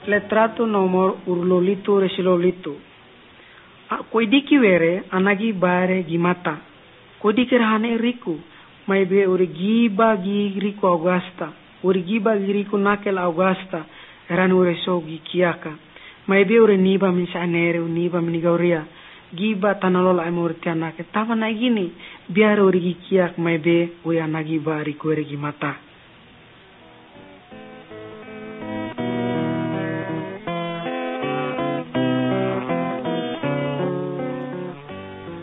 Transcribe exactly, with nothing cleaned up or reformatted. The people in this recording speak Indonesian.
Letrato nomor urlolito resilolito. Koidiki were anagi bare gimata. Koidiki rahane riku. Maibe uri giba giriku Augusta. Uri giba giriku nakel Augusta. Eran ure sogi kiaka. Maibe ure niba minsanere uniba minigauria. Giba tanalola emurti anake. Tama na gini. Biar uri gikiak maibe uri anagi bare riku ere gimata.